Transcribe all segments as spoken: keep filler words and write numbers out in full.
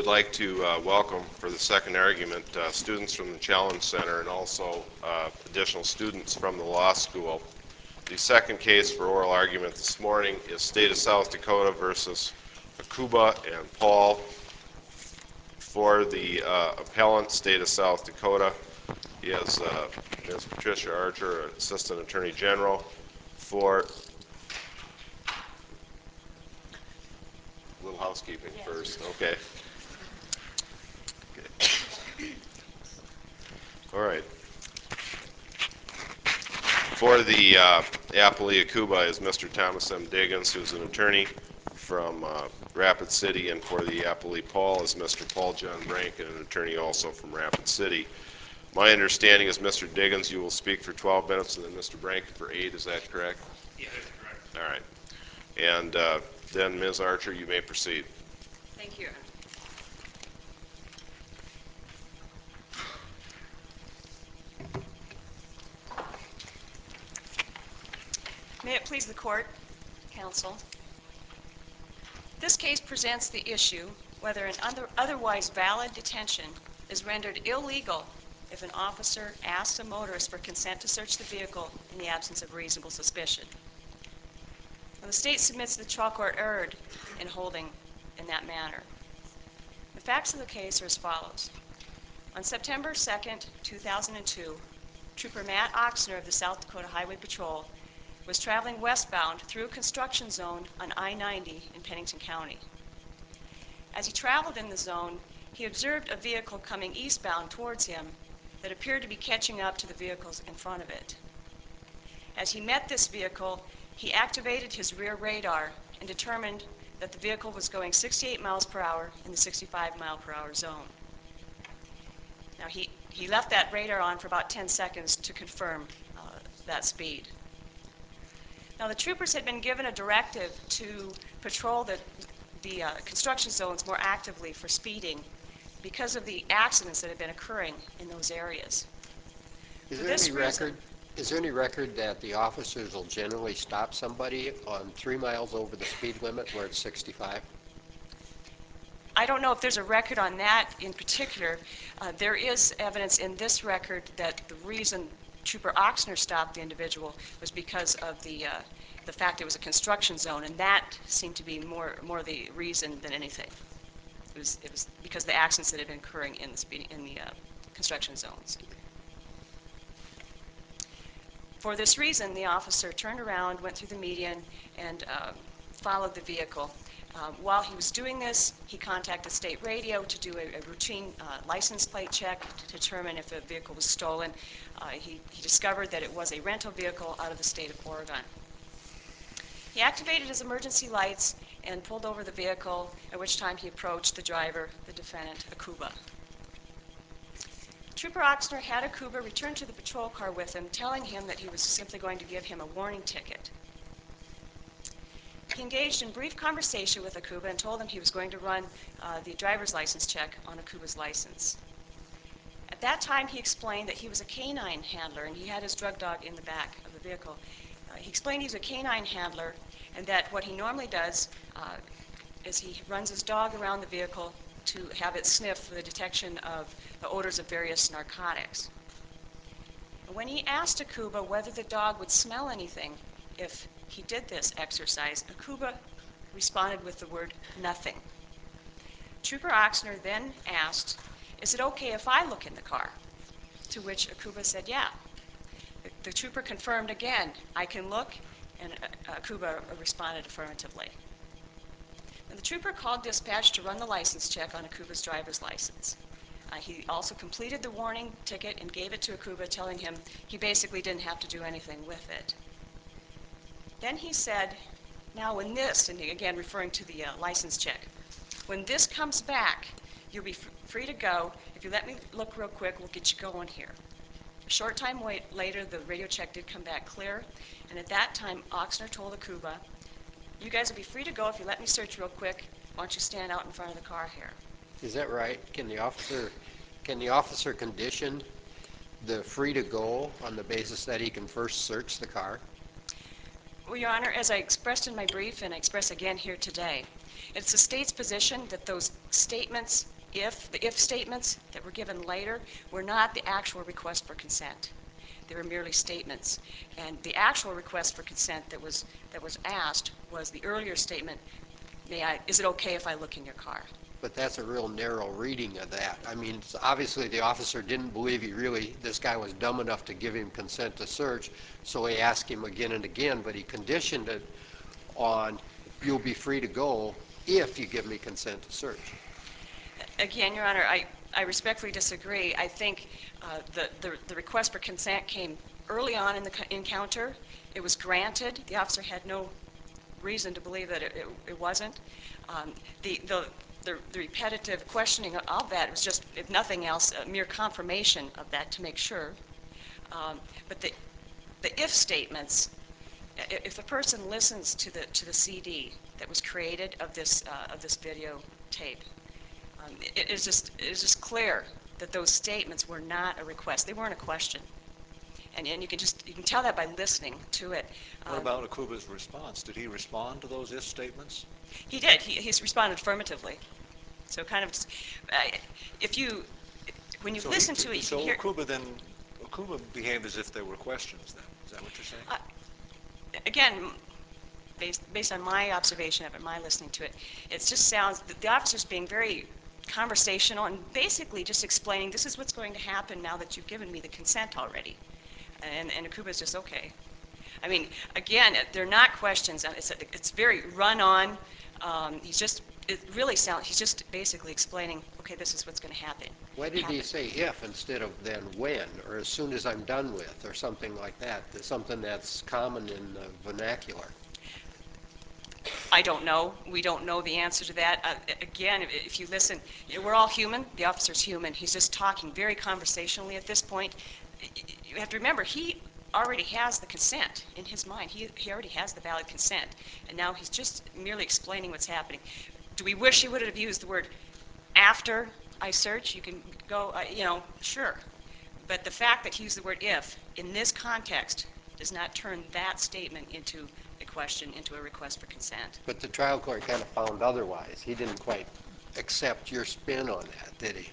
like to uh, welcome for the second argument uh, students from the Challenge Center and also uh, additional students from the law school. The second case for oral argument this morning is State of South Dakota versus Akuba and Paul. For the uh, appellant, State of South Dakota, is uh, Miz Patricia Archer, Assistant Attorney General. For a little housekeeping yes. first, okay. okay. All right. For the uh, appellee Akuba is Mister Thomas M. Diggins, who's an attorney from uh, Rapid City, and for the appellee Paul is Mister Paul John Branken, an attorney also from Rapid City. My understanding is, Mister Diggins, you will speak for twelve minutes, and then Mister Branken for eight. Is that correct? Yeah, that's correct. All right. And uh, then, Miz Archer, you may proceed. Thank you. May it please the court, counsel. This case presents the issue whether an other, otherwise valid detention is rendered illegal if an officer asks a motorist for consent to search the vehicle in the absence of reasonable suspicion. Now, the state submits the trial court erred in holding in that manner. The facts of the case are as follows. On September second, two thousand two, Trooper Matt Oxner of the South Dakota Highway Patrol was traveling westbound through a construction zone on I ninety in Pennington County. As he traveled in the zone, he observed a vehicle coming eastbound towards him that appeared to be catching up to the vehicles in front of it. As he met this vehicle, he activated his rear radar and determined that the vehicle was going sixty-eight miles per hour in the sixty-five mile per hour zone. Now he, he left that radar on for about ten seconds to confirm uh, that speed. Now the troopers had been given a directive to patrol the, the uh, construction zones more actively for speeding because of the accidents that had been occurring in those areas. Is For there this any reason, record? Is there any record that the officers will generally stop somebody on three miles over the speed limit where it's sixty-five? I don't know if there's a record on that in particular. Uh, there is evidence in this record that the reason Trooper Oxner stopped the individual was because of the uh, the fact it was a construction zone, and that seemed to be more more the reason than anything. It was it was because of the accidents that had been occurring in the speed, in the uh, construction zones. For this reason, the officer turned around, went through the median, and uh, followed the vehicle. Um, while he was doing this, he contacted state radio to do a, a routine uh, license plate check to determine if a vehicle was stolen. Uh, he, he discovered that it was a rental vehicle out of the state of Oregon. He activated his emergency lights and pulled over the vehicle, at which time he approached the driver, the defendant, Akuba. Trooper Oxner had Akuba return to the patrol car with him, telling him that he was simply going to give him a warning ticket. He engaged in brief conversation with Akuba and told him he was going to run uh, the driver's license check on Akuba's license. At that time, he explained that he was a canine handler and he had his drug dog in the back of the vehicle. Uh, he explained he's a canine handler and that what he normally does uh, is he runs his dog around the vehicle to have it sniff for the detection of the odors of various narcotics. When he asked Akuba whether the dog would smell anything if he did this exercise, Akuba responded with the word nothing. Trooper Oxner then asked, "Is it okay if I look in the car?" To which Akuba said, "Yeah." The, the trooper confirmed again, "I can look," and uh, Akuba responded affirmatively. And the trooper called dispatch to run the license check on Akuba's driver's license. Uh, he also completed the warning ticket and gave it to Akuba, telling him he basically didn't have to do anything with it. Then he said, "Now when this," and again referring to the uh, license check, "when this comes back, you'll be f free to go. If you let me look real quick, we'll get you going here." A short time wait later, the radio check did come back clear, and at that time, Oxner told Akuba, "You guys will be free to go if you let me search real quick. Why don't you stand out in front of the car here?" Is that right? Can the officer can the officer condition the free to go on the basis that he can first search the car? Well, Your Honor, as I expressed in my brief and I express again here today, it's the state's position that those statements if, the if statements that were given later were not the actual request for consent. They were merely statements. And the actual request for consent that was, that was asked was the earlier statement, may I, is it okay if I look in your car? But that's a real narrow reading of that. I mean, s- obviously the officer didn't believe he really, this guy was dumb enough to give him consent to search, so he asked him again and again, but he conditioned it on, you'll be free to go if you give me consent to search. Again, Your Honor, I, I respectfully disagree. I think uh, the, the, the request for consent came early on in the co- encounter. It was granted. The officer had no reason to believe that it, it, it wasn't. Um, the, the, the, the repetitive questioning of that was just, if nothing else, a mere confirmation of that to make sure. Um, but the, the if statements, i- if the person listens to the, to the C D that was created of this, uh, of this video tape, um, it is just, it is just clear that those statements were not a request. They weren't a question. And, and you can just, you can tell that by listening to it. What Um, about Akuba's response? Did he respond to those if statements? He did. He, he's responded affirmatively. So kind of, uh, if you, when you So listen he- to it, you So can hear, Akuba then, Akuba behaved as if there were questions then. Is that what you're saying? Uh, again, based, based on my observation of it, my listening to it, it just sounds, the, the officer's being very conversational and basically just explaining, this is what's going to happen now that you've given me the consent already. And, and Akuba's just, okay. I mean, again, they're not questions. and It's, it's very run-on. Um, he's just, it really sounds, he's just basically explaining, okay, this is what's going to happen. Why did he happen. say if instead of then when, or as soon as I'm done with, or something like that? That's something that's common in the vernacular. I don't know. We don't know the answer to that. Uh, again, if, if you listen, you know, we're all human. The officer's human. He's just talking very conversationally at this point. You have to remember, he already has the consent in his mind. He, he already has the valid consent. And now he's just merely explaining what's happening. Do we wish he would have used the word after I search? You can go, uh, you know, sure. But the fact that he used the word if in this context does not turn that statement into a question, into a request for consent. But the trial court kind of found otherwise. He didn't quite accept your spin on that, did he?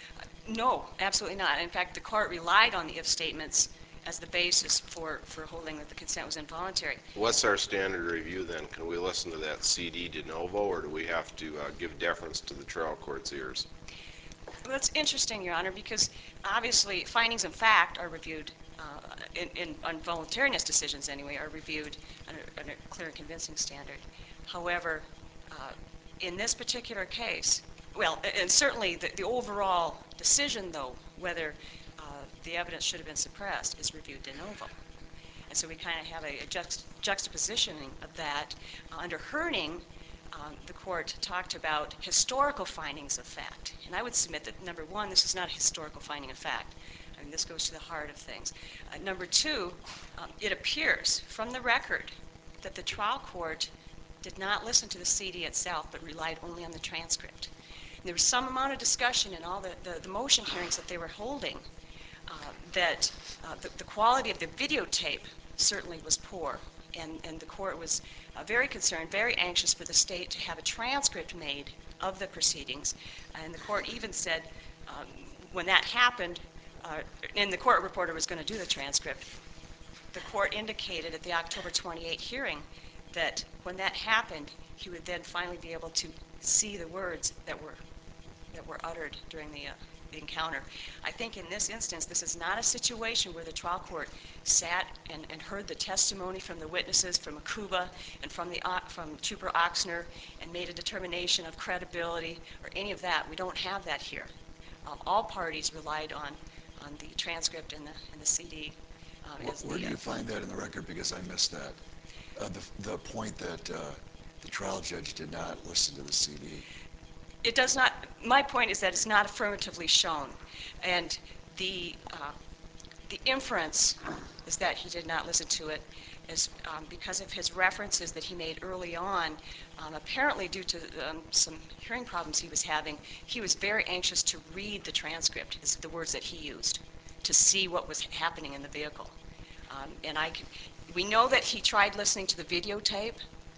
No, absolutely not. In fact, the court relied on the if statements as the basis for, for holding that the consent was involuntary. What's our standard review then? Can we listen to that C D de novo, or do we have to uh, give deference to the trial court's ears? Well, that's interesting, Your Honor, because obviously findings of fact are reviewed, uh, in, in on voluntariness decisions anyway, are reviewed under, under a clear and convincing standard. However, uh, in this particular case, well, a- and certainly the, the overall decision, though, whether uh, the evidence should have been suppressed, is reviewed de novo. And so we kind of have a, a juxt, juxtapositioning of that. Uh, under Herning, um, the court talked about historical findings of fact. And I would submit that, number one, this is not a historical finding of fact. I mean, this goes to the heart of things. Uh, number two, um, it appears from the record that the trial court did not listen to the C D itself, but relied only on the transcript. And there was some amount of discussion in all the, the, the motion hearings that they were holding uh, that uh, the, the quality of the videotape certainly was poor. And, and the court was uh, very concerned, very anxious for the state to have a transcript made of the proceedings. And the court even said, um, when that happened, uh, and the court reporter was going to do the transcript, the court indicated at the October twenty-eighth hearing that when that happened, he would then finally be able to see the words that were that were uttered during the, uh, the encounter. I think in this instance, this is not a situation where the trial court sat and, and heard the testimony from the witnesses, from Akuba and from, the, uh, from Trooper Oxner, and made a determination of credibility or any of that. We don't have that here. Um, all parties relied on, on the transcript and the, and the C D. Um, Where, as where the, do uh, you find that in the record? Because I missed that. Uh, the, the point that uh, the trial judge did not listen to the C D. It does not, my point is that it's not affirmatively shown. And the, uh, the inference is that he did not listen to it is um, because of his references that he made early on. Um, apparently due to um, some hearing problems he was having, he was very anxious to read the transcript, is the words that he used, to see what was happening in the vehicle. Um, and I can, we know that he tried listening to the videotape,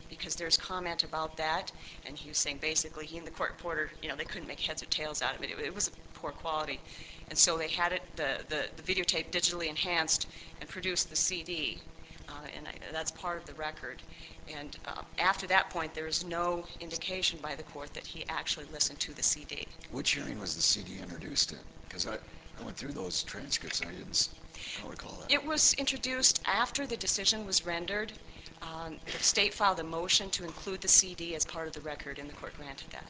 because there's comment about that, and he was saying basically he and the court reporter, you know, they couldn't make heads or tails out of it. It, it was poor quality. And so they had it, the, the, the videotape digitally enhanced and produced the C D, uh, and I, that's part of the record. And uh, after that point, there is no indication by the court that he actually listened to the C D. Which hearing was the C D introduced in? Because I, I went through those transcripts and I didn't, s- I don't recall that. It was introduced after the decision was rendered. Um, the state filed a motion to include the C D as part of the record, and the court granted that.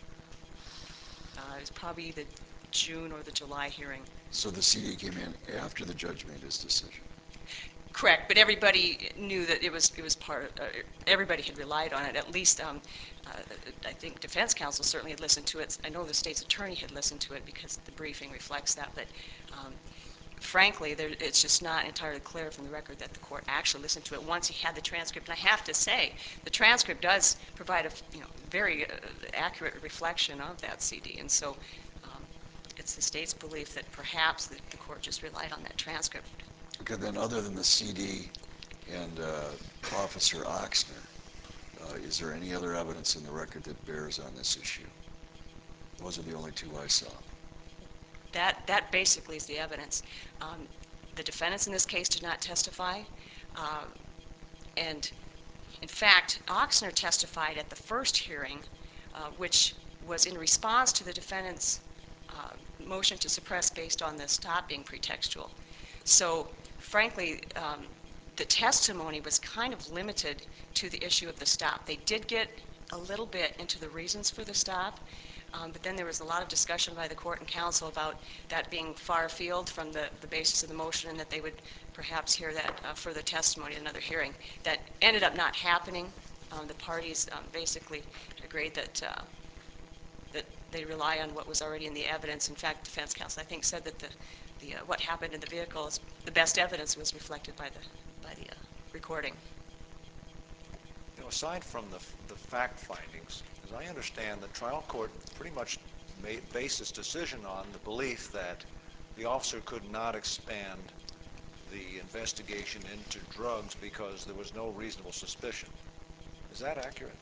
Uh, it was probably the June or the July hearing. So the C D came in after the judge made his decision. Correct, but everybody knew that it was it was part. Of, uh, everybody had relied on it. At least, um, uh, I think defense counsel certainly had listened to it. I know the state's attorney had listened to it because the briefing reflects that. But um, frankly, there, it's just not entirely clear from the record that the court actually listened to it once he had the transcript. And I have to say, the transcript does provide a you know very uh, accurate reflection of that C D. And so, um, it's the state's belief that perhaps the, the court just relied on that transcript. Okay, then other than the C D and uh, Officer Oxner, uh, is there any other evidence in the record that bears on this issue? Those are the only two I saw. That, that basically is the evidence. Um, the defendants in this case did not testify, uh, and in fact, Oxner testified at the first hearing, uh, which was in response to the defendant's uh, motion to suppress based on the stop being pretextual. So, frankly, um, the testimony was kind of limited to the issue of the stop. They did get a little bit into the reasons for the stop, um, but then there was a lot of discussion by the court and counsel about that being far afield from the, the basis of the motion, and that they would perhaps hear that uh, further testimony in another hearing. That ended up not happening. Um, the parties um, basically agreed that uh, that they rely on what was already in the evidence. In fact, defense counsel, I think, said that the, the uh, what happened in the vehicle is the best evidence was reflected by the by the uh, recording. You know, aside from the, the fact findings, as I understand, the trial court pretty much made, based its decision on the belief that the officer could not expand the investigation into drugs because there was no reasonable suspicion. Is that accurate?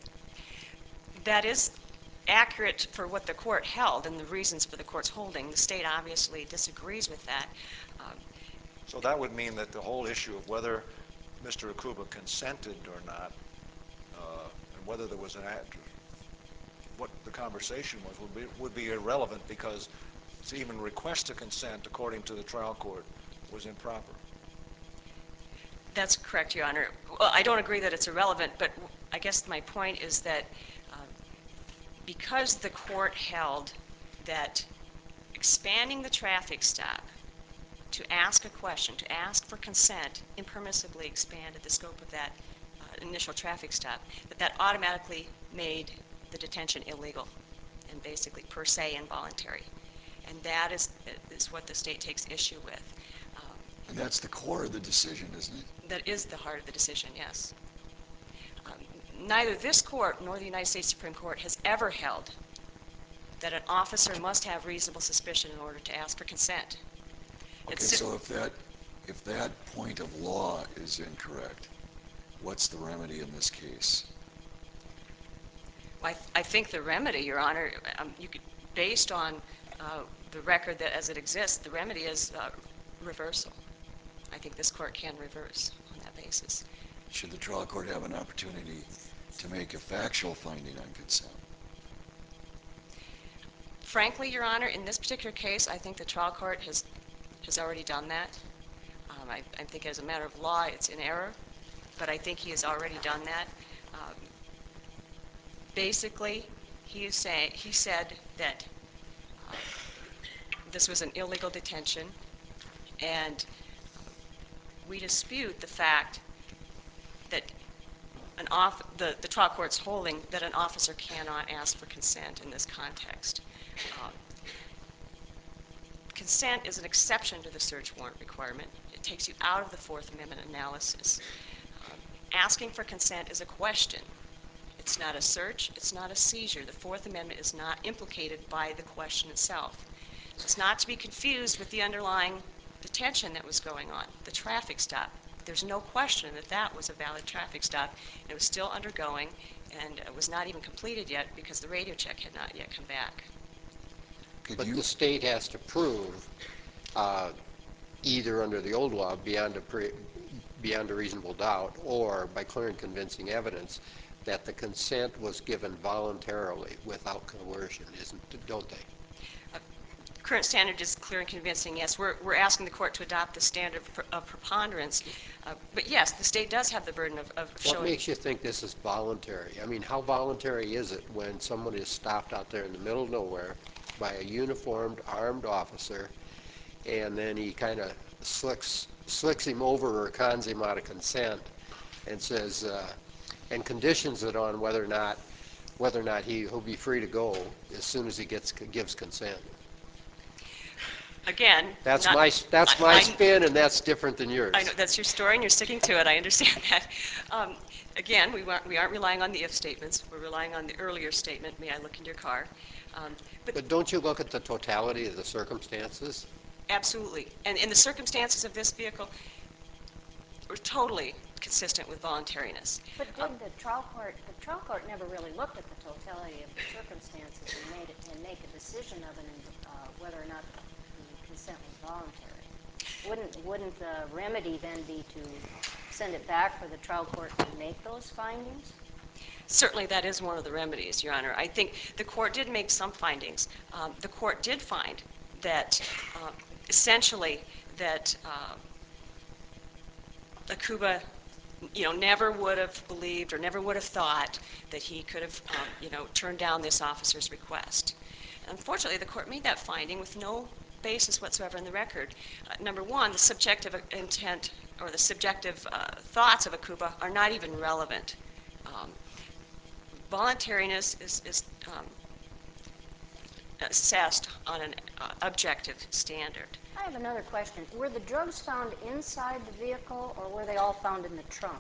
That is accurate for what the court held and the reasons for the court's holding. The state obviously disagrees with that. Um, So that would mean that the whole issue of whether Mister Akuba consented or not, uh, and whether there was an act, what the conversation was, would be, would be irrelevant because to even request a consent, according to the trial court, was improper. That's correct, Your Honor. Well, I don't agree that it's irrelevant, but I guess my point is that uh, because the court held that expanding the traffic stop to ask a question, to ask for consent, impermissibly expanded the scope of that uh, initial traffic stop, that that automatically made the detention illegal and basically per se involuntary. And that is, is what the state takes issue with. Um, And that's the core of the decision, isn't it? That is the heart of the decision, yes. Um, neither this court nor the United States Supreme Court has ever held that an officer must have reasonable suspicion in order to ask for consent. Okay, It's so if that, if that point of law is incorrect, what's the remedy in this case? I, I think the remedy, Your Honor, um, you could, based on uh, the record that as it exists, the remedy is uh, reversal. I think this court can reverse on that basis. Should the trial court have an opportunity to make a factual finding on consent? Frankly, Your Honor, in this particular case, I think the trial court has, has already done that. Um, I, I think as a matter of law, it's in error, but I think he has already done that. Um, basically, he, is say, he said that uh, this was an illegal detention, and we dispute the fact that an off, the, the trial court's holding that an officer cannot ask for consent in this context. Um, consent is an exception to the search warrant requirement. It takes you out of the Fourth Amendment analysis. Um, asking for consent is a question. It's not a search. It's not a seizure. The Fourth Amendment is not implicated by the question itself. It's not to be confused with the underlying detention that was going on, the traffic stop. there's no question that that was a valid traffic stop. It was still undergoing, and it was not even completed yet because the radio check had not yet come back. Could But you, the state has to prove, uh, either under the old law, beyond a, pre, beyond a reasonable doubt, or by clear and convincing evidence, that the consent was given voluntarily without coercion, isn't, don't they? Current standard is clear and convincing, yes. We're, we're asking the court to adopt the standard of, of preponderance. Uh, but yes, the state does have the burden of, of What showing. makes you think this is voluntary? I mean, how voluntary is it when someone is stopped out there in the middle of nowhere by a uniformed, armed officer, and then he kind of slicks, slicks him over or cons him out of consent and says, uh, and conditions it on whether or not, whether or not he, he'll be free to go as soon as he gets, gives consent? Again, That's not- my, that's I- my I- spin, and that's different than yours. I know that's your story, and you're sticking to it. I understand that. Um, again, we aren't, we aren't relying on the if statements. We're relying on the earlier statement, may I look in your car? Um, but But don't you look at the totality of the circumstances? absolutely. And in the circumstances of this vehicle, we're totally consistent with voluntariness. But did the trial court, the trial court never really looked at the totality of the circumstances and made it, and make a decision of it, uh, whether or not the consent was voluntary? Wouldn't, wouldn't the remedy then be to send it back for the trial court to make those findings? Certainly, that is one of the remedies, Your Honor. I think the court did make some findings. Um, the court did find that, uh, essentially, that uh, Akuba, you know, never would have believed or never would have thought that he could have, um, you know, turned down this officer's request. Unfortunately, the court made that finding with no basis whatsoever in the record. Uh, number one, the subjective intent or the subjective uh, thoughts of Akuba are not even relevant. Um, voluntariness is, is um, assessed on an uh, objective standard. I have another question. Were the drugs found inside the vehicle, or were they all found in the trunk?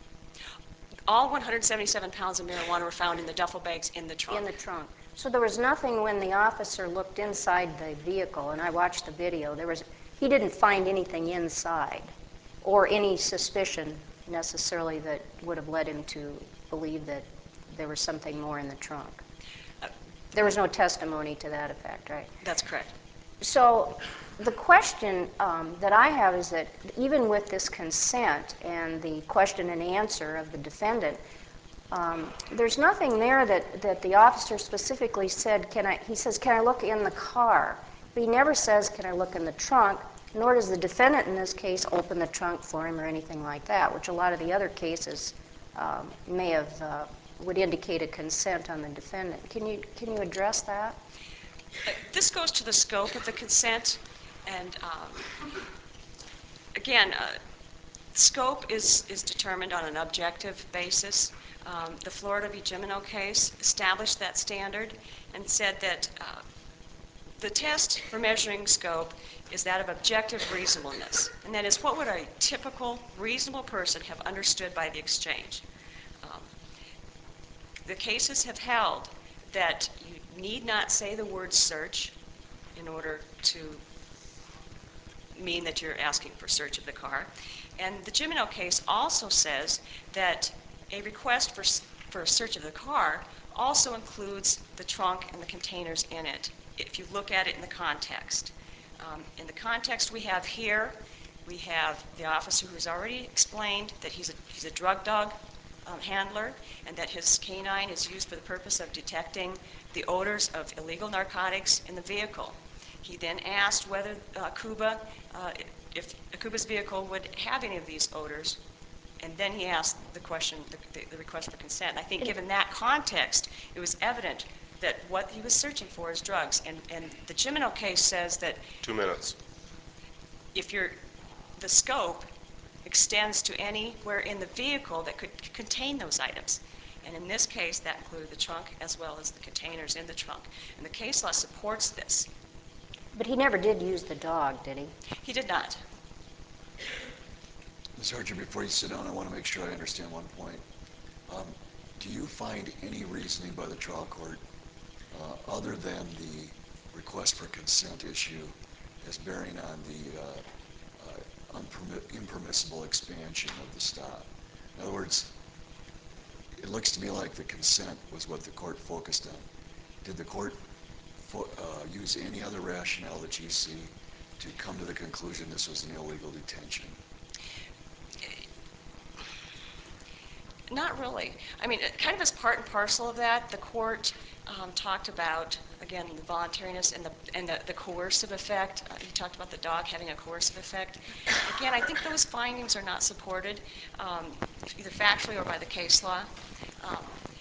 All one hundred seventy-seven pounds of marijuana were found in the duffel bags in the trunk. In the trunk. So there was nothing when the officer looked inside the vehicle, and I watched the video, there was, he didn't find anything inside, or any suspicion necessarily that would have led him to believe that there was something more in the trunk. There was no testimony to that effect, right? That's correct. So the question um, that I have is that even with this consent and the question and answer of the defendant, um, there's nothing there that, that the officer specifically said, can I, he says, can I look in the car? But he never says, can I look in the trunk, nor does the defendant in this case open the trunk for him or anything like that, which a lot of the other cases um, may have, uh, would indicate a consent on the defendant. Can you, can you address that? Uh, This goes to the scope of the consent, and um, again, uh, scope is, is determined on an objective basis. Um, the Florida v. Gimeno case established that standard and said that uh, the test for measuring scope is that of objective reasonableness, and that is what would a typical reasonable person have understood by the exchange. Um, the cases have held that you need not say the word search in order to mean that you're asking for search of the car. And the Gimeno case also says that a request for, for a search of the car also includes the trunk and the containers in it, if you look at it in the context. Um, in the context we have here, we have the officer who's already explained that he's a, he's a drug dog um, handler, and that his canine is used for the purpose of detecting the odors of illegal narcotics in the vehicle. He then asked whether uh, Akuba, uh, if Akuba's vehicle would have any of these odors, and then he asked the question, the, the, the request for consent. I think given that context, it was evident that what he was searching for is drugs. And, and the Gimeno case says that Two minutes. if you're, the scope extends to anywhere in the vehicle that could contain those items. And in this case, that included the trunk as well as the containers in the trunk. And the case law supports this. But he never did use the dog, did he? He did not. Miz Archer, before you sit down, I want to make sure I understand one point. Um, do you find any reasoning by the trial court, uh, other than the request for consent issue, as bearing on the uh, uh, impermi- impermissible expansion of the stop. In other words, it looks to me like the consent was what the court focused on. Did the court fo- uh, use any other rationale that you see to come to the conclusion this was an illegal detention? Not really. I mean, it- kind of as part and parcel of that, the court um, talked about, again, the voluntariness and the and the, the coercive effect. Uh, he talked about the dog having a coercive effect. Again, I think those findings are not supported, um, either factually or by the case law. Um,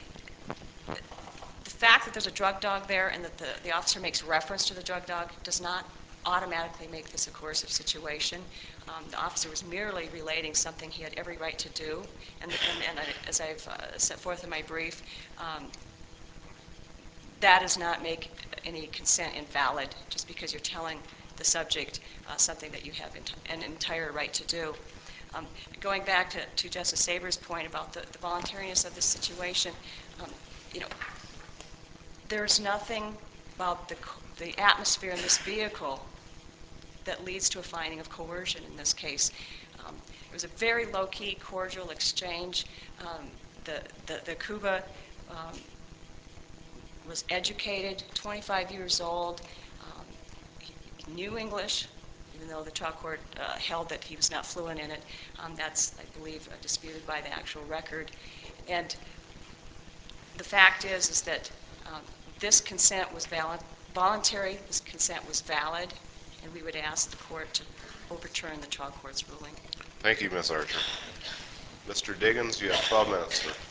the fact that there's a drug dog there and that the, the officer makes reference to the drug dog does not automatically make this a coercive situation. Um, the officer was merely relating something he had every right to do, and, and, and I, as I've uh, set forth in my brief, um, that does not make any consent invalid just because you're telling the subject uh, something that you have ent- an entire right to do. Um, going back to, to Justice Saber's point about the, the voluntariness of this situation, um, you know, there's nothing about the, the atmosphere in this vehicle that leads to a finding of coercion in this case. Um, it was a very low-key, cordial exchange. Um, the, the, the Cuba um, was educated, twenty-five years old. Um, he knew English, even though the trial court uh, held that he was not fluent in it. Um, that's, I believe, uh, disputed by the actual record. And the fact is, is that um, this consent was valid, voluntary, this consent was valid, and we would ask the court to overturn the trial court's ruling. Thank you, Miz Archer. Mister Diggins, you have twelve minutes, sir.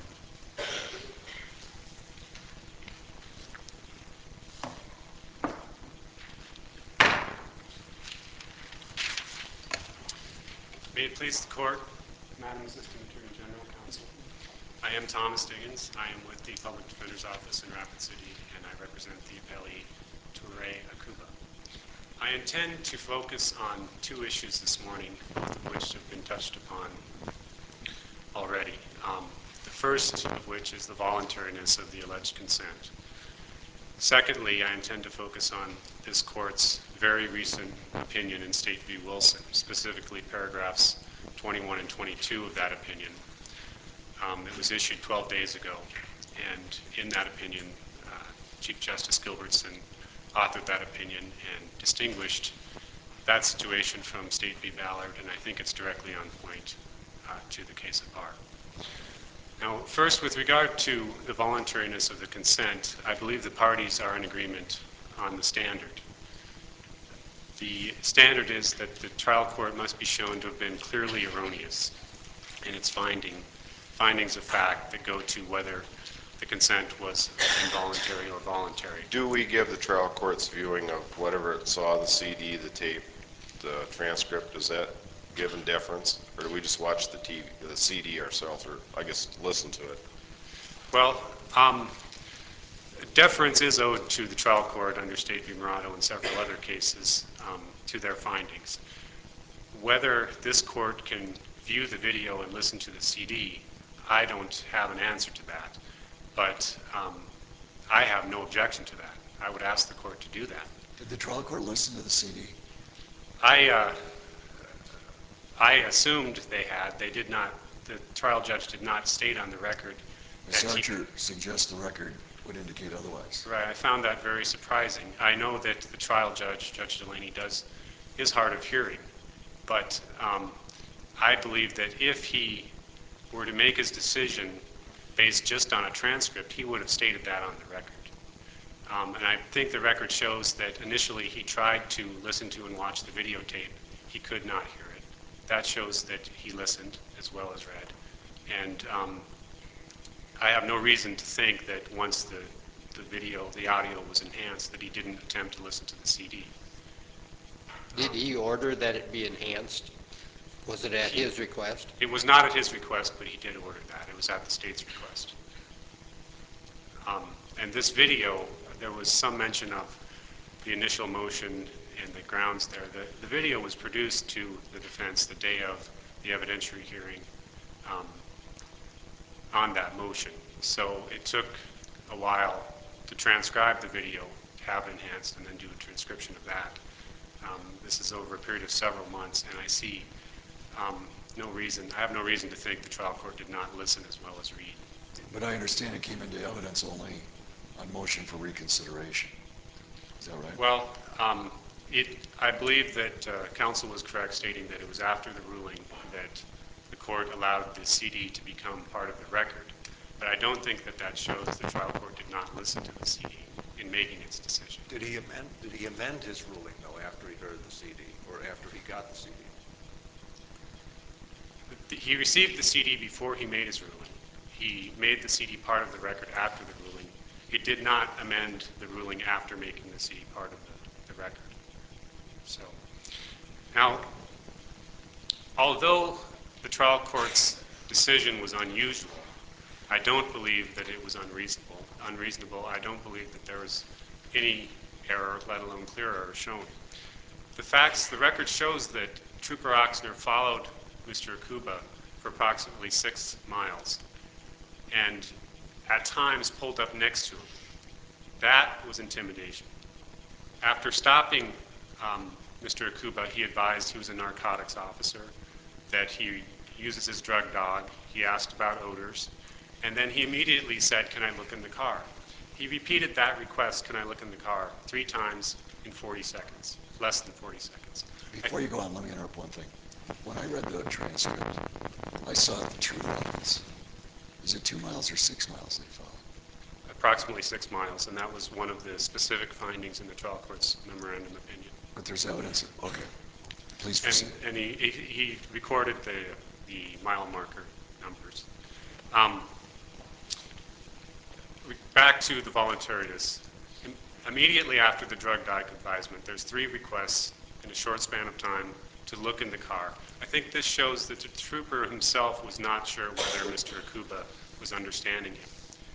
May it please the court, Madam Assistant Attorney General, Counsel. I am Thomas Diggins. I am with the Public Defender's Office in Rapid City, and I represent the appellee Toure Akuba. I intend to focus on two issues this morning, both of which have been touched upon already. Um, the first of which is the voluntariness of the alleged consent. Secondly, I intend to focus on this court's very recent opinion in State v. Wilson, specifically paragraphs twenty-one and twenty-two of that opinion. Um, it was issued twelve days ago, and in that opinion, uh, Chief Justice Gilbertson authored that opinion and distinguished that situation from State v. Ballard, and I think it's directly on point uh, to the case at bar. Now, first, with regard to the voluntariness of the consent, I believe the parties are in agreement on the standard. The standard is that the trial court must be shown to have been clearly erroneous in its finding, findings of fact that go to whether the consent was involuntary or voluntary. Do we give the trial court's viewing of whatever it saw, the C D, the tape, the transcript, is that given deference? Or do we just watch the T V, the C D ourselves, or I guess listen to it? Well, um, deference is owed to the trial court under State v. Murado and several other cases um, to their findings. Whether this court can view the video and listen to the C D, I don't have an answer to that. But um, I have no objection to that. I would ask the court to do that. Did the trial court listen to the C D? I, uh, I assumed they had. They did not, the trial judge did not state on the record Miz that he- Archer suggests the record would indicate otherwise. Right, I found that very surprising. I know that the trial judge, Judge Delaney, does his hard of hearing, but um, I believe that if he were to make his decision based just on a transcript, he would have stated that on the record. Um, and I think the record shows that initially he tried to listen to and watch the videotape. He could not hear it. That shows that he listened as well as read. And um, I have no reason to think that once the, the video, the audio was enhanced, that he didn't attempt to listen to the C D. Did he order that it be enhanced? Was it at He- his request? It was not at his request, but he did order that. It was at the state's request. Um, and this video, there was some mention of the initial motion and the grounds there. The, the video was produced to the defense the day of the evidentiary hearing um, on that motion. So it took a while to transcribe the video, have it enhanced, and then do a transcription of that. Um, this is over a period of several months, and I see um, no reason, I have no reason to think the trial court did not listen as well as read. But I understand it came into evidence only on motion for reconsideration. Is that right? Well, um, it, I believe that uh, counsel was correct stating that it was after the ruling that the court allowed the C D to become part of the record. But I don't think that that shows the trial court did not listen to the C D in making its decision. Did he amend, did he amend his ruling, though, after he heard the C D, or after he got the C D? He received the C D before he made his ruling. He made the C D part of the record after the ruling. He did not amend the ruling after making the C D part of the, the record. So, now, although the trial court's decision was unusual, I don't believe that it was unreasonable. Unreasonable, I don't believe that there was any error, let alone clear error, shown. The facts, the record shows that Trooper Oxner followed Mister Akuba for approximately six miles and at times pulled up next to him. That was intimidation. After stopping um, Mister Akuba, he advised he was a narcotics officer, that he uses his drug dog. He asked about odors, and then he immediately said, "Can I look in the car?" He repeated that request, "Can I look in the car?" three times in forty seconds, less than forty seconds. Before you go on, let me interrupt one thing. When I read the transcript, I saw two miles. Is it two miles or six miles they followed? Approximately six miles, and that was one of the specific findings in the trial court's memorandum opinion. But there's evidence. Okay. Please And, proceed. and he, he, he recorded the, the mile marker numbers. Um, back to the voluntariness. Im- Immediately after the drug dog advisement, there's three requests in a short span of time to look in the car. I think this shows that the trooper himself was not sure whether Mister Akuba was understanding him.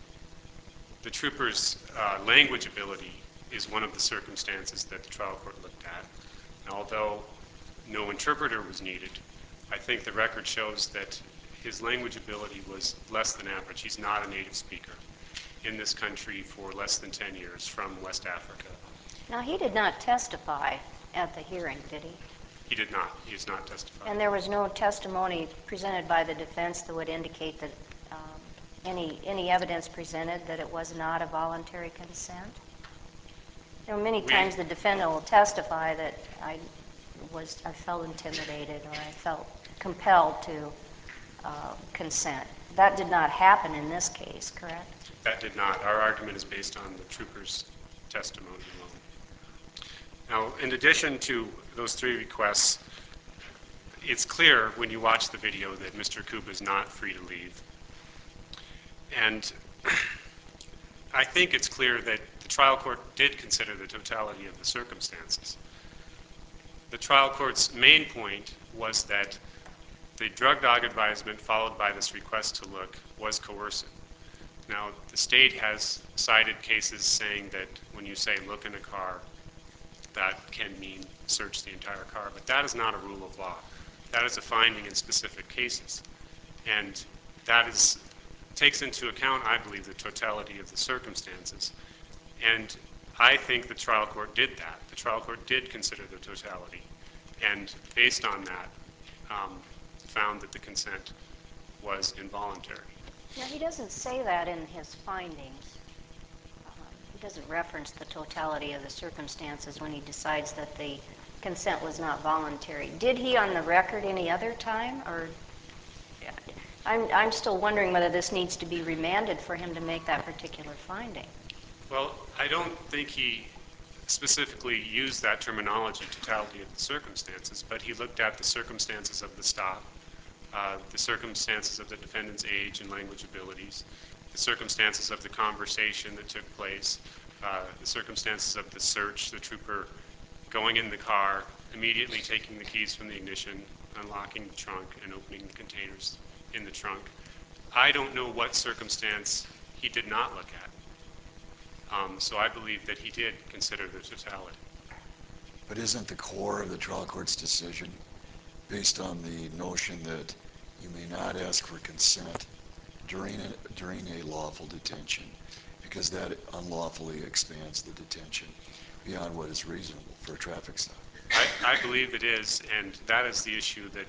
The trooper's uh, language ability is one of the circumstances that the trial court looked at. And although no interpreter was needed, I think the record shows that his language ability was less than average. He's not a native speaker in this country for less than ten years from West Africa. Now, he did not testify at the hearing, did he? He did not. He has not testified. And there was no testimony presented by the defense that would indicate that um, any, any evidence presented that it was not a voluntary consent? You know, many We- times the defendant will testify that I was, I felt intimidated or I felt compelled to uh, consent. That did not happen in this case, correct? That did not. Our argument is based on the trooper's testimony alone. Now, in addition to those three requests, it's clear when you watch the video that Mister Akuba is not free to leave. And I think it's clear that the trial court did consider the totality of the circumstances. The trial court's main point was that the drug dog advisement followed by this request to look was coercive. Now, the state has cited cases saying that when you say look in a car, that can mean search the entire car, but that is not a rule of law. That is a finding in specific cases. And that is, takes into account, I believe, the totality of the circumstances. And I think the trial court did that. The trial court did consider the totality. And based on that, um, found that the consent was involuntary. Now, he doesn't say that in his findings. Um, He doesn't reference the totality of the circumstances when he decides that the consent was not voluntary. Did he on the record any other time, or? I'm, I'm still wondering whether this needs to be remanded for him to make that particular finding. Well, I don't think he specifically used that terminology, totality of the circumstances, but he looked at the circumstances of the stop, uh, the circumstances of the defendant's age and language abilities, the circumstances of the conversation that took place, uh, the circumstances of the search, the trooper going in the car, immediately taking the keys from the ignition, unlocking the trunk, and opening the containers in the trunk. I don't know what circumstance he did not look at. Um, so I believe that he did consider the totality. But isn't the core of the trial court's decision based on the notion that you may not ask for consent during a, during a lawful detention, because that unlawfully expands the detention beyond what is reasonable for a traffic stop? I, I believe it is, and that is the issue that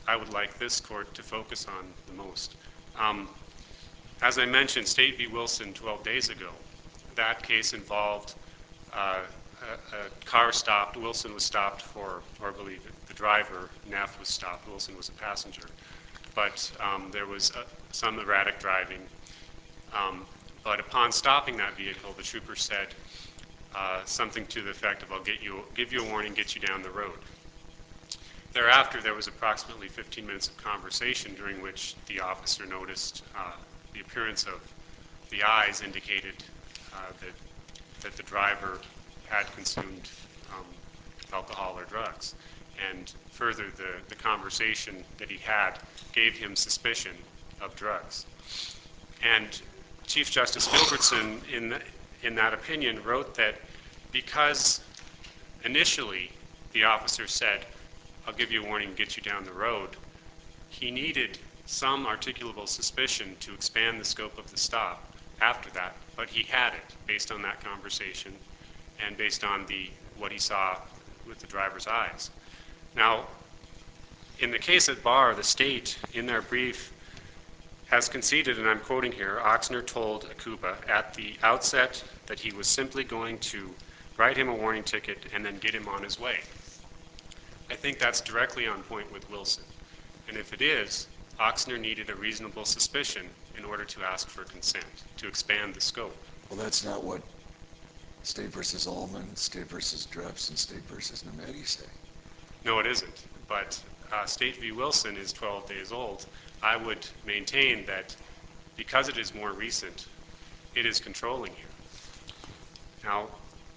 I would like this court to focus on the most. Um, as I mentioned, State v. Wilson twelve days ago, that case involved uh, a, a car stopped. Wilson was stopped for, or I believe the driver, Neff, was stopped. Wilson was a passenger. But um, there was uh, some erratic driving. Um, but upon stopping that vehicle, the trooper said uh, something to the effect of, I'll get you, give you a warning, get you down the road. Thereafter, there was approximately fifteen minutes of conversation during which the officer noticed uh, the appearance of the eyes indicated uh, that, that the driver had consumed um, alcohol or drugs. And further, the, the conversation that he had gave him suspicion of drugs. And Chief Justice Gilbertson, in, the, in that opinion, wrote that because initially the officer said, I'll give you a warning, get you down the road, he needed some articulable suspicion to expand the scope of the stop after that, but he had it based on that conversation and based on the what he saw with the driver's eyes. Now, in the case at bar, the state, in their brief, has conceded, and I'm quoting here, Oxner told Akuba at the outset that he was simply going to write him a warning ticket and then get him on his way. I think that's directly on point with Wilson. And if it is, Oxner needed a reasonable suspicion in order to ask for consent, to expand the scope. Well, that's not what State versus Ullman, State versus Dreps, and State versus Nemeti say. No, it isn't. But uh, State v. Wilson is twelve days old. I would maintain that because it is more recent, it is controlling here. Now,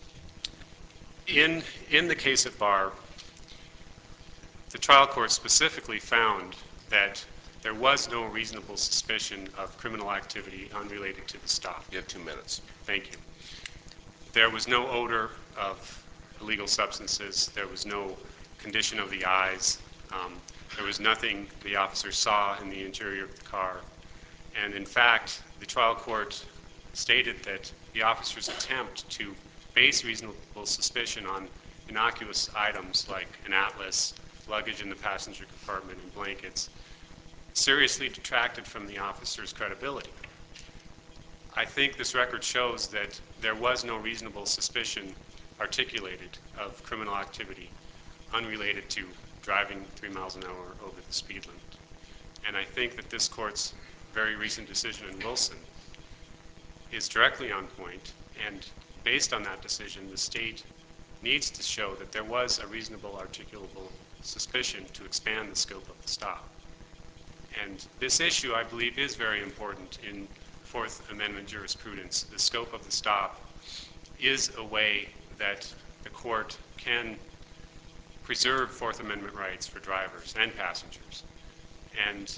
in, in the case at bar, the trial court specifically found that there was no reasonable suspicion of criminal activity unrelated to the stop. You have two minutes. Thank you. There was no odor of illegal substances. There was no condition of the eyes. Um, there was nothing the officer saw in the interior of the car. And in fact, the trial court stated that the officer's attempt to base reasonable suspicion on innocuous items like an atlas, luggage in the passenger compartment, and blankets seriously detracted from the officer's credibility. I think this record shows that there was no reasonable suspicion articulated of criminal activity unrelated to driving three miles an hour over the speed limit. And I think that this court's very recent decision in Wilson is directly on point, and based on that decision, the state needs to show that there was a reasonable articulable suspicion to expand the scope of the stop. And this issue, I believe, is very important in Fourth Amendment jurisprudence. The scope of the stop is a way that the court can preserve Fourth Amendment rights for drivers and passengers. And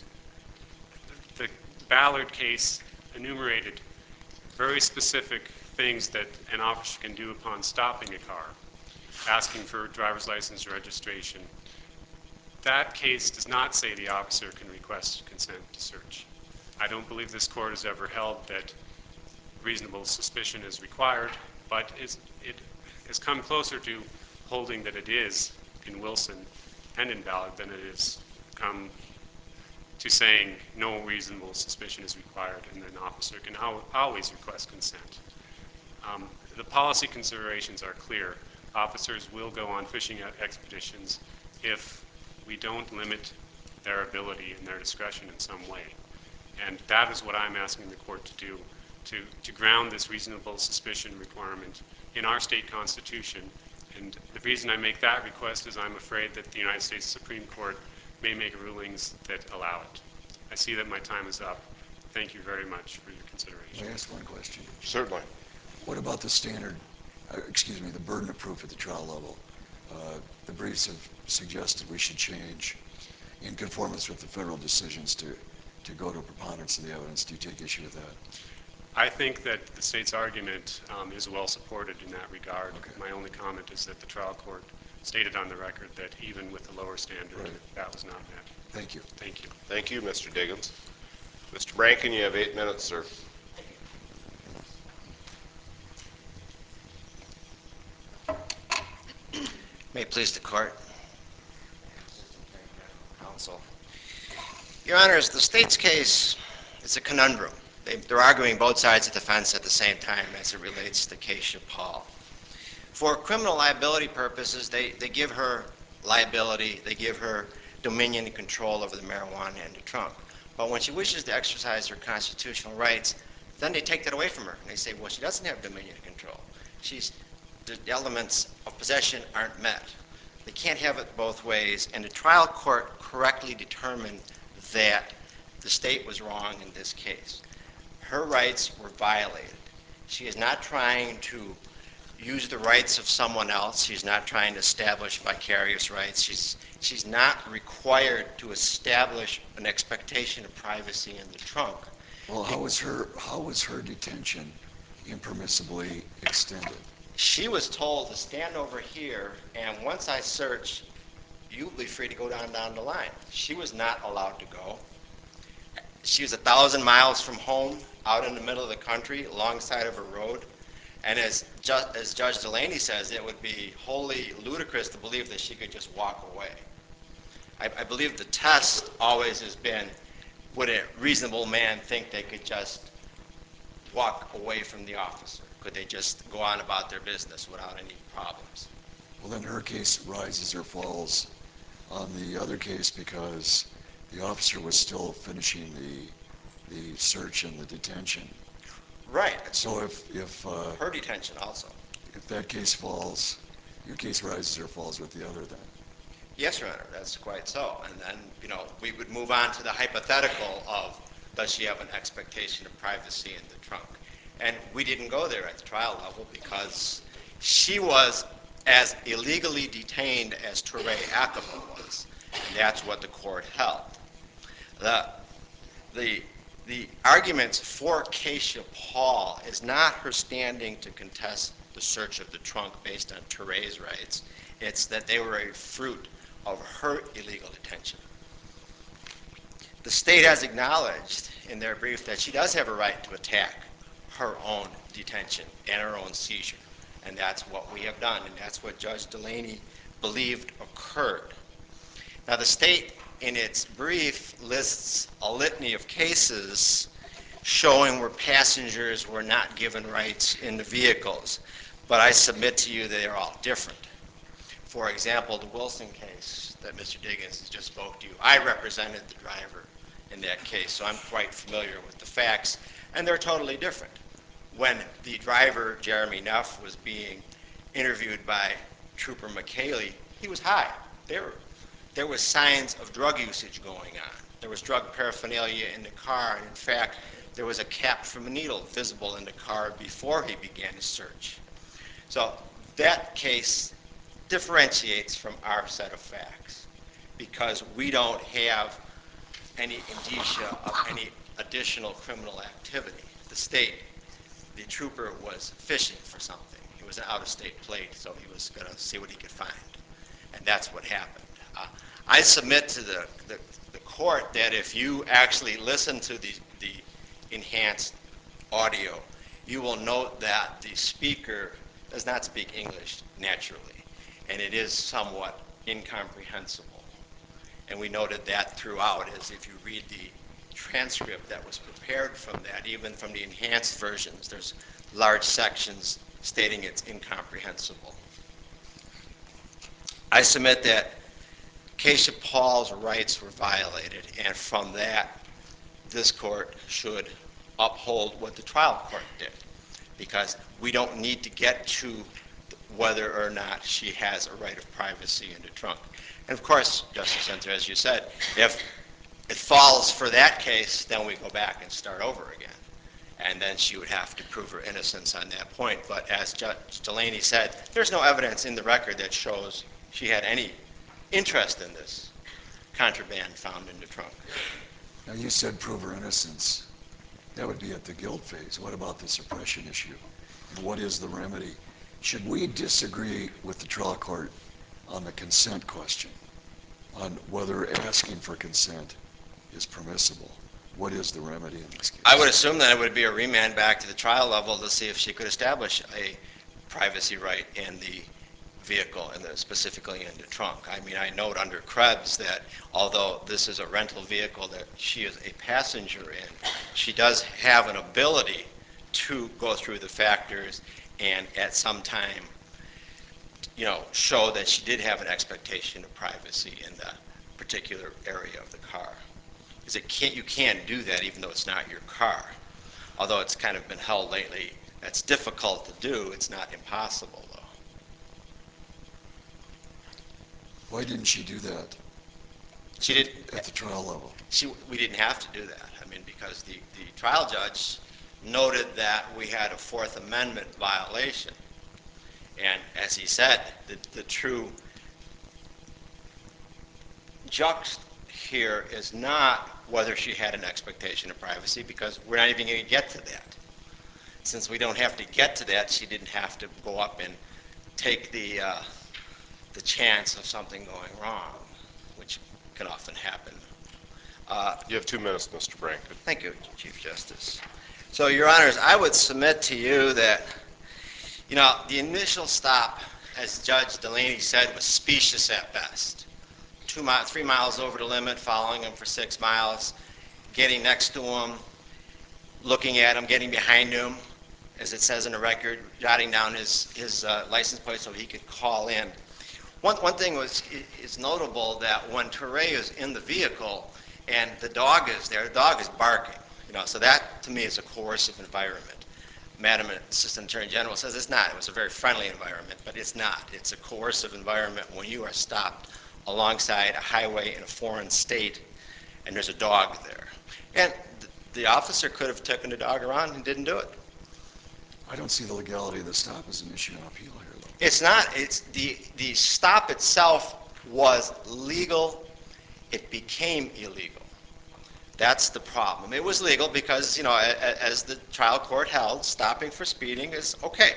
the Ballard case enumerated very specific things that an officer can do upon stopping a car, asking for driver's license or registration. That case does not say the officer can request consent to search. I don't believe this court has ever held that reasonable suspicion is required, but it's, it has come closer to holding that it is in Wilson and in Ballard than it is come to saying no reasonable suspicion is required and an officer can al always request consent. Um, the policy considerations are clear. Officers will go on fishing expeditions if we don't limit their ability and their discretion in some way. And that is what I'm asking the court to do, to, to ground this reasonable suspicion requirement in our state constitution. And the reason I make that request is I'm afraid that the United States Supreme Court may make rulings that allow it. I see that my time is up. Thank you very much for your consideration. May I ask one question? Certainly. What about the standard, uh, excuse me, the burden of proof at the trial level? Uh, the briefs have suggested we should change in conformance with the federal decisions to, to go to preponderance of the evidence. Do you take issue with that? I think that the state's argument um, is well supported in that regard. Okay. My only comment is that the trial court stated on the record that even with the lower standard, Right. that was not met. Thank you. Thank you. Thank you, Mister Diggins. Mister Branken, you have eight minutes, sir. May it please the court. Assistant Attorney General Counsel. Your Honors, the state's case is a conundrum. They, they're arguing both sides of the fence at the same time as it relates to Keisha Paul. For criminal liability purposes, they, they give her liability, they give her dominion and control over the marijuana in the trunk. But when she wishes to exercise her constitutional rights, then they take that away from her. And they say, well, she doesn't have dominion and control. She's, the elements of possession aren't met. They can't have it both ways. And the trial court correctly determined that the state was wrong in this case. Her rights were violated. She is not trying to use the rights of someone else. She's not trying to establish vicarious rights. She's, she's not required to establish an expectation of privacy in the trunk. Well, how was her, how was her detention impermissibly extended? She was told to stand over here, and once I search, you'll be free to go down down the line. She was not allowed to go. She was a thousand miles from home, out in the middle of the country, alongside of a road. And as, Ju as Judge Delaney says, it would be wholly ludicrous to believe that she could just walk away. I, I believe the test always has been, would a reasonable man think they could just walk away from the officer? Could they just go on about their business without any problems? Well, then her case rises or falls on the other case because the officer was still finishing the, the search and the detention. Right. So if, if, uh, Her detention also. if that case falls, your case rises or falls with the other then? Yes, Your Honor, that's quite so. And then, you know, we would move on to the hypothetical of, does she have an expectation of privacy in the trunk? And we didn't go there at the trial level because she was as illegally detained as Touré Acaba was, and that's what the court held. The, the, the arguments for Keisha Paul is not her standing to contest the search of the trunk based on Touré's rights. It's that they were a fruit of her illegal detention. The state has acknowledged in their brief that she does have a right to attack her own detention and her own seizure. And that's what we have done, and that's what Judge Delaney believed occurred. Now, the state, in its brief, lists a litany of cases showing where passengers were not given rights in the vehicles. But I submit to you that they're all different. For example, the Wilson case that Mister Diggins just spoke to you, I represented the driver in that case, so I'm quite familiar with the facts, and they're totally different. When the driver, Jeremy Neff, was being interviewed by Trooper McKaylee, he was high. There, there was signs of drug usage going on. There was drug paraphernalia in the car, and in fact, there was a cap from a needle visible in the car before he began his search. So that case differentiates from our set of facts because we don't have any indicia of any additional criminal activity. The state, the trooper was fishing for something. He was an out-of-state plate, so he was going to see what he could find. And that's what happened. Uh, I submit to the, the, the court that if you actually listen to the, the enhanced audio, you will note that the speaker does not speak English naturally, and it is somewhat incomprehensible. And we noted that throughout, as if you read the transcript that was prepared from that, even from the enhanced versions, there's large sections stating it's incomprehensible. I submit that Keisha Paul's rights were violated, and from that, this court should uphold what the trial court did, because we don't need to get to whether or not she has a right of privacy in the trunk. And of course, Justice Center, as you said, if it falls for that case, then we go back and start over again. And then she would have to prove her innocence on that point. But as Judge Delaney said, there's no evidence in the record that shows she had any interest in this contraband found in the trunk. Now, you said prove her innocence. That would be at the guilt phase. What about the suppression issue? What is the remedy? Should we disagree with the trial court on the consent question, on whether asking for consent is permissible? What is the remedy in this case? I would assume that it would be a remand back to the trial level to see if she could establish a privacy right in the vehicle, and specifically in the trunk. I mean, I note under Krebs that although this is a rental vehicle that she is a passenger in, she does have an ability to go through the factors and at some time, you know, show that she did have an expectation of privacy in the particular area of the car. Because it can't, you can't do that even though it's not your car. Although it's kind of been held lately, that's difficult to do. It's not impossible, though. Why didn't she do that She did. at the trial level? She, we didn't have to do that. I mean, because the, the trial judge noted that we had a Fourth Amendment violation. And as he said, the, the true juxt here is not whether she had an expectation of privacy, because we're not even going to get to that. Since we don't have to get to that, she didn't have to go up and take the, uh, the chance of something going wrong, which can often happen. Uh, You have two minutes, Mister Branken. Thank you, Chief Justice. So, Your Honors, I would submit to you that, you know, the initial stop, as Judge Delaney said, was specious at best. Two mi- three miles over the limit, following him for six miles, getting next to him, looking at him, getting behind him, as it says in the record, jotting down his, his uh, license plate so he could call in. One, one thing was, is notable that when Touré is in the vehicle and the dog is there, the dog is barking. You know, so that to me is a coercive environment. Madam Assistant Attorney General says it's not. It was a very friendly environment, but it's not. It's a coercive environment when you are stopped alongside a highway in a foreign state and there's a dog there. And th- the officer could have taken the dog around and didn't do it. I don't see the legality of the stop as an issue on appeal here, though. It's not. It's the, the stop itself was legal. It became illegal. That's the problem. It was legal because, you know, a- a- as the trial court held, stopping for speeding is okay.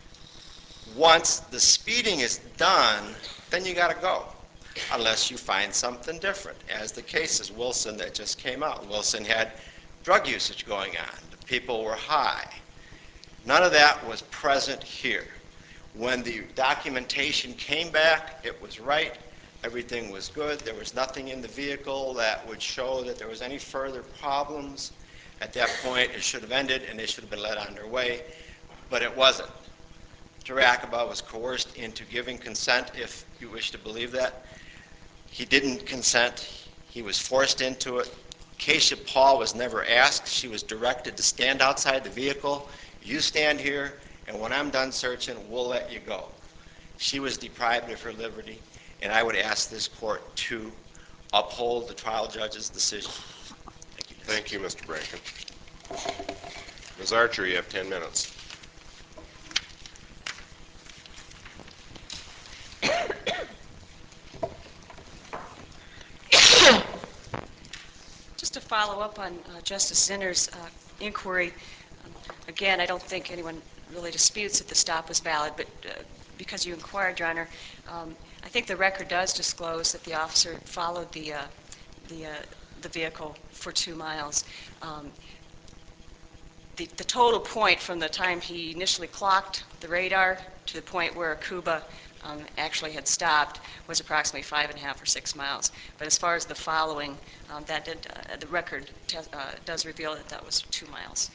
Once the speeding is done, then you got to go, unless you find something different, as the case is Wilson that just came out. Wilson had drug usage going on. The people were high. None of that was present here. When the documentation came back, it was right. Everything was good. There was nothing in the vehicle that would show that there was any further problems. At that point, it should have ended and they should have been led on their way, but it wasn't. Touré Acaba was coerced into giving consent, if you wish to believe that. He didn't consent. He was forced into it. Keisha Paul was never asked. She was directed to stand outside the vehicle. You stand here, and when I'm done searching, we'll let you go. She was deprived of her liberty, and I would ask this court to uphold the trial judge's decision. Thank you. Thank you, Mister Branken. Miz Archer, you have ten minutes. Just to follow up on uh, Justice Zinner's uh, inquiry, um, again, I don't think anyone really disputes that the stop was valid, but uh, because you inquired, Your Honor, um, I think the record does disclose that the officer followed the uh, the uh, the vehicle for two miles. Um, the, the total point from the time he initially clocked the radar to the point where Acaba um, actually had stopped was approximately five and a half or six miles. But as far as the following, um, that did, uh, the record te- uh, does reveal that that was two miles.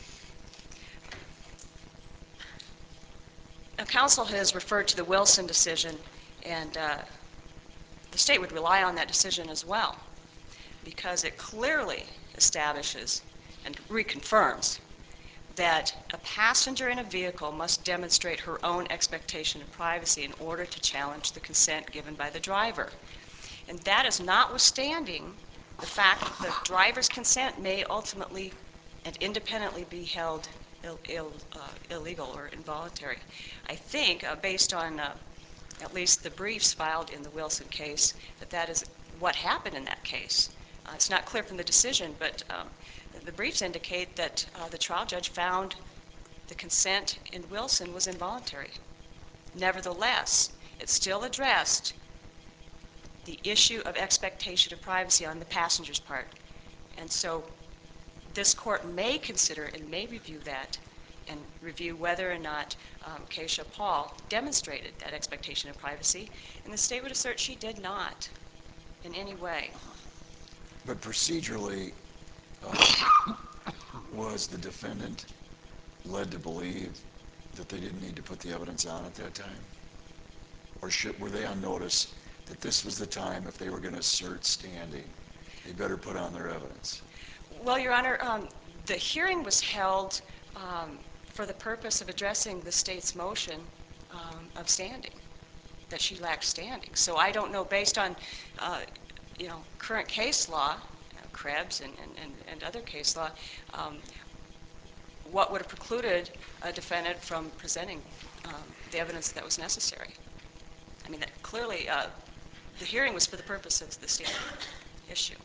Now, counsel has referred to the Wilson decision, and uh, the state would rely on that decision as well, because it clearly establishes and reconfirms that a passenger in a vehicle must demonstrate her own expectation of privacy in order to challenge the consent given by the driver. And that is notwithstanding the fact that the driver's consent may ultimately and independently be held Ill, Ill, uh, illegal or involuntary. I think, uh, based on uh, at least the briefs filed in the Wilson case, that that is what happened in that case. Uh, it's not clear from the decision, but um, the briefs indicate that uh, the trial judge found the consent in Wilson was involuntary. Nevertheless, it still addressed the issue of expectation of privacy on the passenger's part. And so this court may consider and may review that and review whether or not um, Keisha Paul demonstrated that expectation of privacy, and the state would assert she did not in any way. But procedurally, uh, was the defendant led to believe that they didn't need to put the evidence on at that time? Or should, were they on notice that this was the time, if they were going to assert standing, they better put on their evidence? Well, Your Honor, um, the hearing was held um, for the purpose of addressing the state's motion um, of standing, that she lacked standing. So I don't know, based on, uh, you know, current case law, uh, Krebs and, and, and other case law, um, what would have precluded a defendant from presenting um, the evidence that was necessary. I mean, that clearly, uh, the hearing was for the purpose of the standing issue.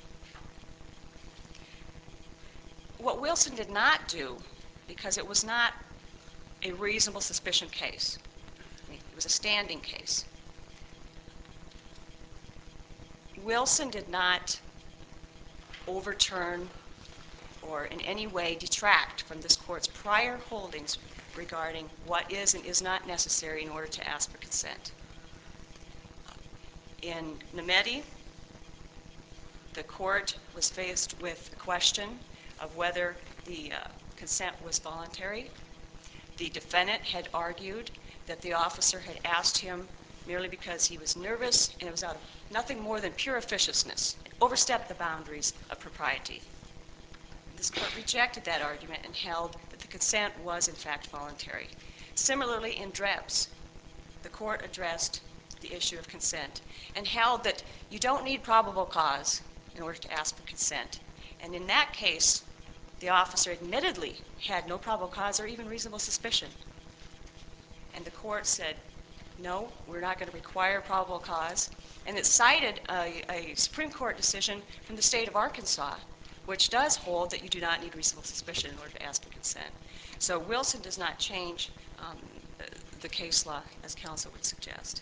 What Wilson did not do, because it was not a reasonable suspicion case, I mean, it was a standing case, Wilson did not overturn or in any way detract from this court's prior holdings regarding what is and is not necessary in order to ask for consent. In Nemeti, the court was faced with a question of whether the uh, consent was voluntary. The defendant had argued that the officer had asked him merely because he was nervous and it was out of nothing more than pure officiousness. It overstepped the boundaries of propriety. This court rejected that argument and held that the consent was in fact voluntary. Similarly, in Drebs, the court addressed the issue of consent and held that you don't need probable cause in order to ask for consent. And in that case, the officer admittedly had no probable cause or even reasonable suspicion. And the court said, no, we're not going to require probable cause. And it cited a, a Supreme Court decision from the state of Arkansas, which does hold that you do not need reasonable suspicion in order to ask for consent. So Wilson does not change um, the case law as counsel would suggest.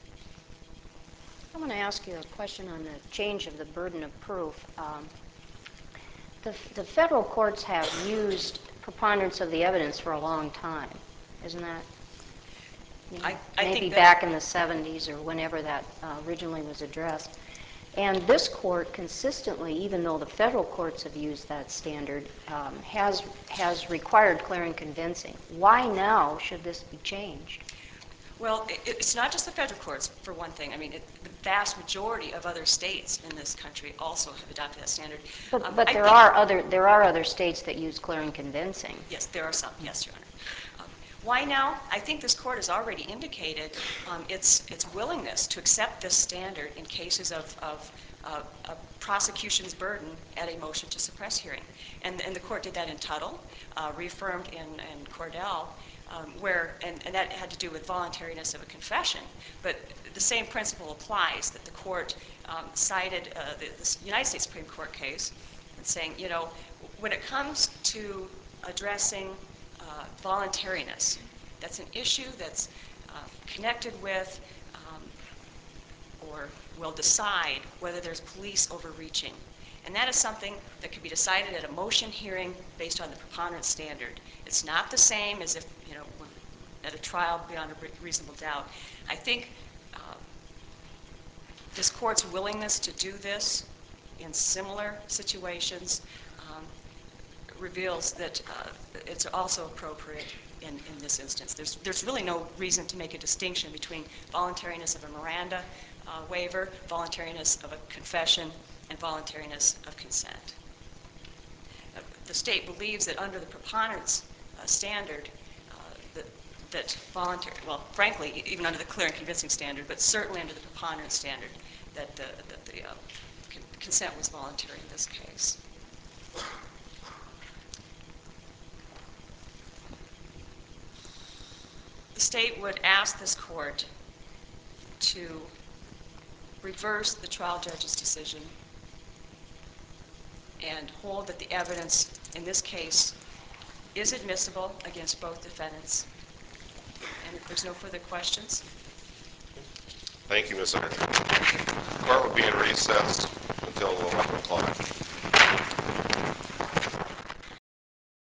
I want to ask you a question on the change of the burden of proof. Um, the, the federal courts have used preponderance of the evidence for a long time, isn't that? You know, I, I maybe think back in the seventies or whenever that uh, originally was addressed. And this court consistently, even though the federal courts have used that standard, um, has, has required clear and convincing. Why now should this be changed? Well, it, it's not just the federal courts, for one thing. I mean, it, the vast majority of other states in this country also have adopted that standard. But, Um, but I there think- are other there are other states that use clear and convincing. Yes, there are some. Yes, Your Honor. Um, why now? I think this court has already indicated um, its its willingness to accept this standard in cases of, of uh, a prosecution's burden at a motion to suppress hearing. And, and the court did that in Tuttle, uh, reaffirmed in, in Cordell, um, where, and, and that had to do with voluntariness of a confession. But the same principle applies, that the court um, cited uh, the, the United States Supreme Court case and saying, you know, when it comes to addressing uh, voluntariness, that's an issue that's uh, connected with um, or will decide whether there's police overreaching. And that is something that can be decided at a motion hearing based on the preponderance standard. It's not the same as if, you know, at a trial beyond a reasonable doubt. I think uh, this court's willingness to do this in similar situations um, reveals that uh, it's also appropriate in, in this instance. There's, there's really no reason to make a distinction between voluntariness of a Miranda uh, waiver, voluntariness of a confession, and voluntariness of consent. Uh, the state believes that under the preponderance uh, standard, uh, that, that voluntary, well, frankly, even under the clear and convincing standard, but certainly under the preponderance standard, that the, that the uh, con consent was voluntary in this case. The state would ask this court to reverse the trial judge's decision and hold that the evidence in this case is admissible against both defendants. And if there's no further questions. Thank you, Miz Hunter. Court will be in recess.